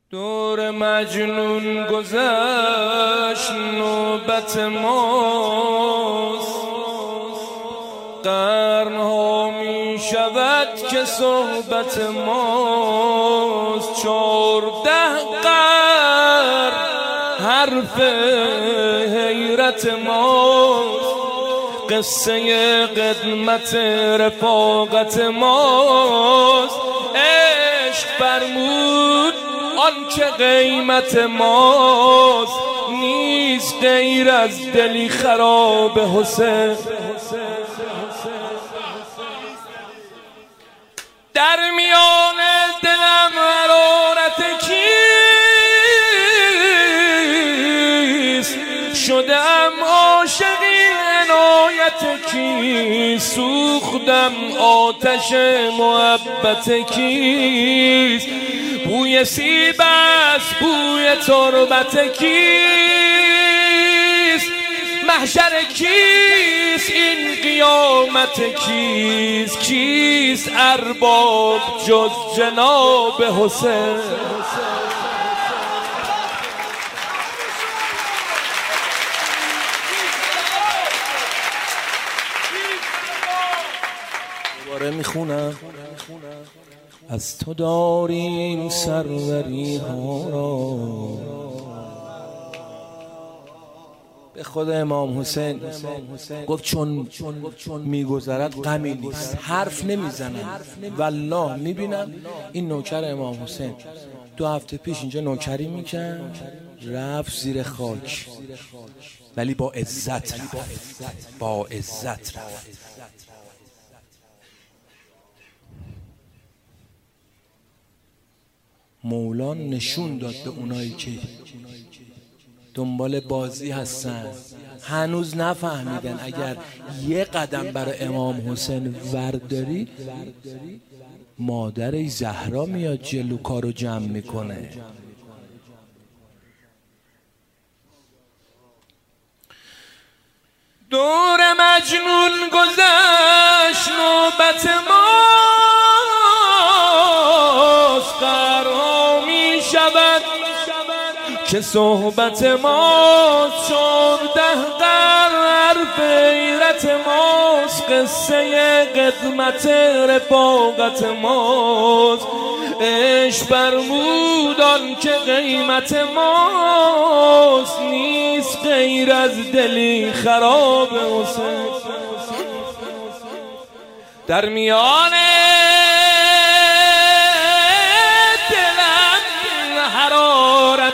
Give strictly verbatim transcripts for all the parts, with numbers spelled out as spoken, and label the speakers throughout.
Speaker 1: دور مجنون گذشت نوبت ماست، قرنها می شود که صحبت ماست. چارده قرن حرف حیرت ماست، قصه قدمت رفاقت ماست. عشق فرمود آن که قیمت ماست، نیست غیر از دلی خراب حسین. در میان دلم حرارت کیست، شدم عاشق عنایت کیست، سوختم آتش محبت کیست. بوی سیب است بوی تربت کیست، محشر کیست این قیامت کیست. کیست ارباب جز جناب حسین. دوباره میخونم از تو داریم سروری ها را. به خود امام حسین گفت چون میگذرد غمی نیست، حرف نمیزنم. والله میبینم این نوکر امام حسین دو هفته پیش اینجا نوکری میکرد، رفت زیر خاک، ولی با عزت رفت، با عزت رفت. مولا نشون داد به اونایی که دنبال بازی هستن، هنوز نفهمیدن اگر یه قدم برای امام حسین ورداری، مادر زهرا میاد جلو کارو جمع میکنه. دور مجنون گذشت نوبت ماست، قرها می شود که صحبت ماست. چارده قرن حرف حیرت ماست، قصه قدمت رفاقت ماست. عشق فرمود آن که قیمت ماست، نیست غیر از دلی خراب حسین. در میان دلم حرارت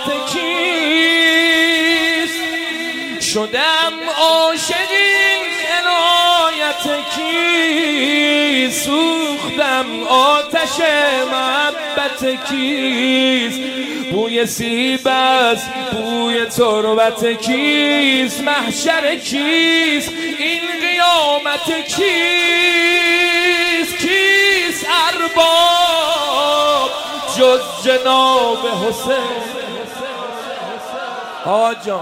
Speaker 1: کیست، شدم عاشق عنایت کیست، سوختم آتش محبت کیست. بوی سیب است بوی تربت کیست، محشر کیست این قیامت کیست. کیست ارباب جز جناب حسین. آجا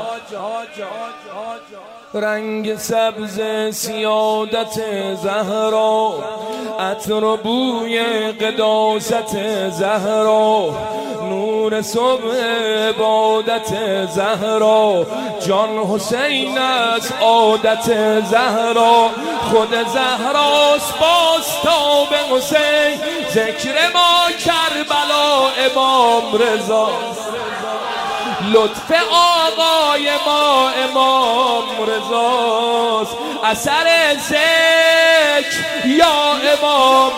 Speaker 1: رنگ سبز سیادت زهرا، عطر و بوی قداست زهرا، نور صبح عبادت زهرا، جان حسین از عادت زهرا. خود زهراست باستاب حسین، ذکر ما کربلا امام رضا، لطف آقای ما امام رضاست، اثر ذکر یا امام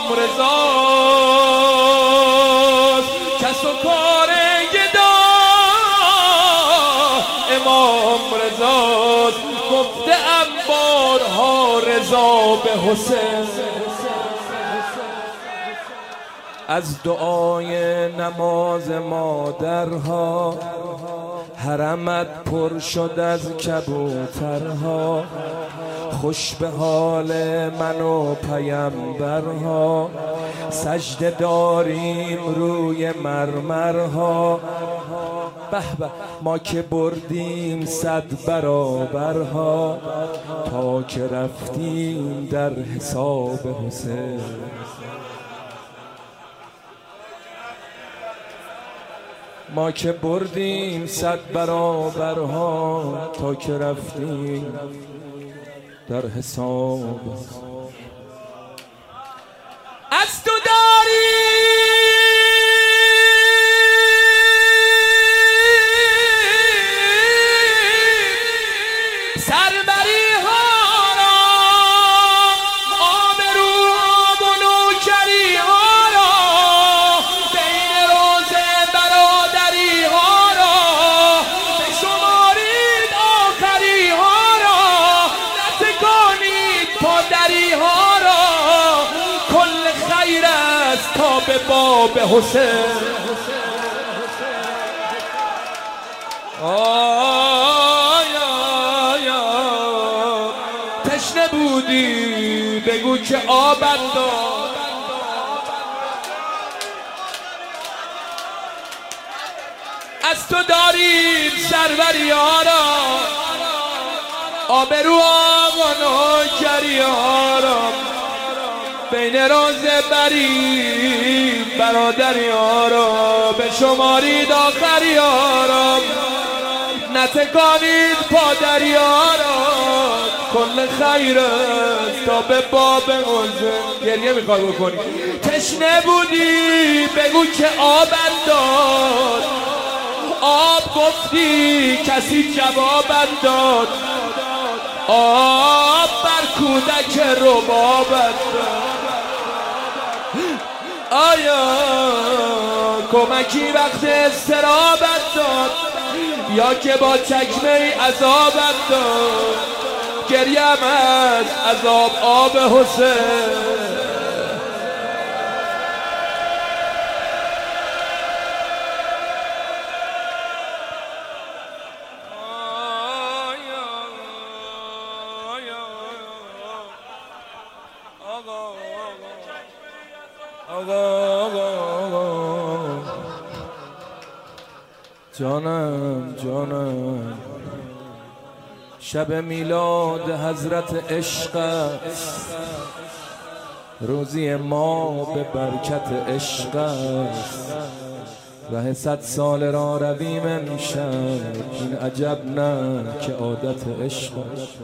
Speaker 1: رضاست. کس و کار گدا امام رضاست، گفته ام بارها رضا به حسین. از دعای نماز مادرها حرمت پر شد از کبوترها، خوش به حال من و پیمبرها، سجده داریم روی مرمرها. به به ما که بردیم صد برابرها، تا که رفتیم در حساب حسین. ما که بردیم صد برابرها تا که رفتیم در حساب از تو داری سربری ها را آبرو و نوکری ها را بین روز برادری ها را بشمارید آخری ها را نتکانید پادری ها را کل خیر است تا به باب حسین تشنه بودی بگو که آبت داد از تو داریم سروری ها را آبرو آقا نوکری ها را بین روزه بری برادری ها را به شمارید آخری ها را نتکانید پادری ها را کل خیر است تا به باب حسین گریه میخواد بکنی تشنه بودی بگو که آبت داد آب گفتی کسی جوابت داد آب بر کودک ربابت داد آیا کمکی وقت استرابت داد یا که با چکمه عذابت داد گریم از عذاب آب حسین جانم جانم شب میلاد حضرت عشق است روزی ما به برکت عشق است ره صد سال را رویم امشب این عجب نه که عادت عشق است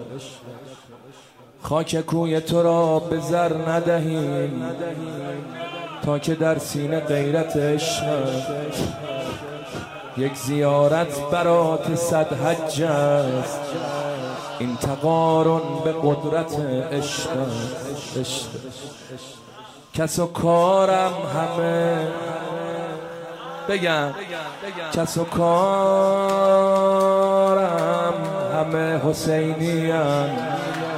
Speaker 1: خاک کوی تو را به زر ندهیم تا که در سینه غیرت عشق است یک زیارت برات صد حج است این تقارن به قدرت عشق است کس و کارم همه بگم کس و کارم همه حسینی ام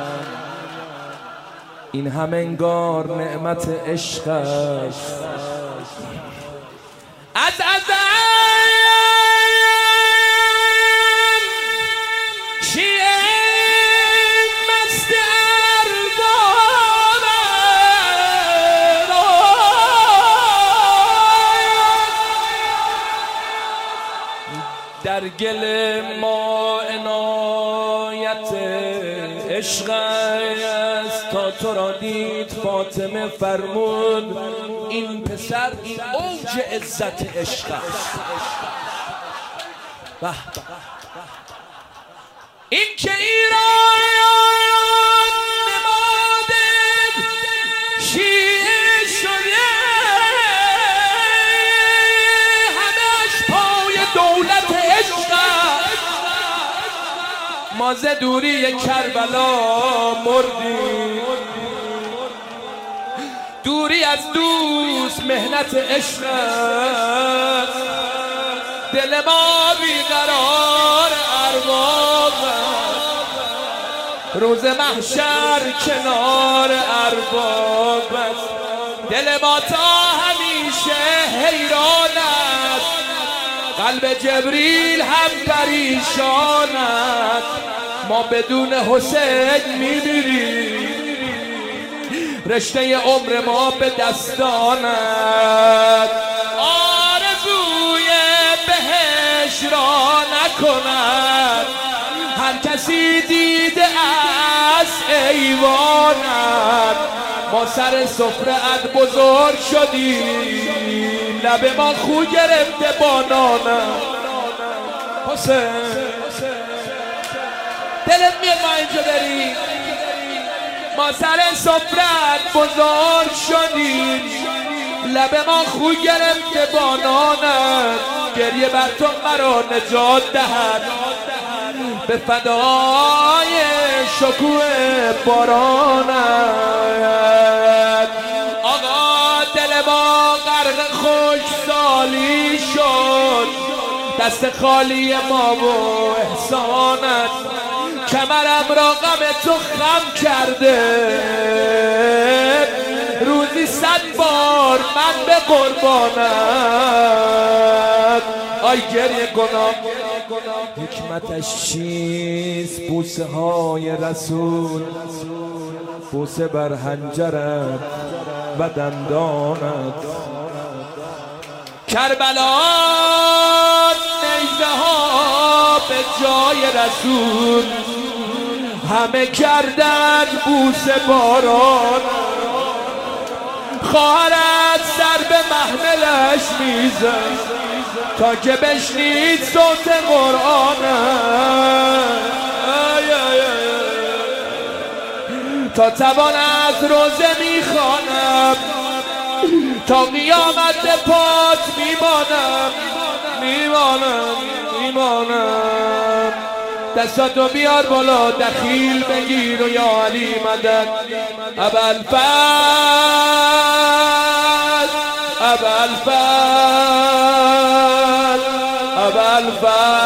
Speaker 1: این همه انگار نعمت عشق است از از در گل ما عنایت عشق است تا تو را دید فاطمه فرمود این پسر این اوج عزت عشق است این که ایران نماد شیعه شده همش پای دولت عشق ما ز دوری کربلا مردیم دوری از دوست مهنت عشق دل ما بیقرار ارباب روز محشر کنار ارباب دل ما تا همیشه حیران است قلب جبریل هم پریشان است ما بدون حسین میمیریم رشته عمر ما به دستان است آرزوی بهش را نکند هر کسی دیده از ایوانت ما سر سفره ات بزرگ شدیم لب ما خو گرفته با نانم. حسین دلت میاد ما اینجا بریم، ما سر سفرت بزرگ شدیم، لب ما خو گرفته با نانت، گریه بر تو مرا نجات دهد به فدای شکوه بارانت. آقا دل ما غرق خشکسالی شد، دست خالی ما و احسانت، کمرم را غم تو خم کرده، روزی صد بار من به قربانت. آی گریه کنم حکمتش چیست؟ بوسه های رسول، بوسه بر حنجرت و دندانت. کربلا نیزه ها به جای رسول، همه کردن بوسه باران. خواهرت سر به محملش میزد تا که بشنید صوت قرآنت، تا توان از روزه میخوانم، تا قیامت پات میمانم میمانم میمانم. دستاتو بیار بالا دخیل بگیر و یا علی مدد. ابوالفضل ابوالفضل ابوالفضل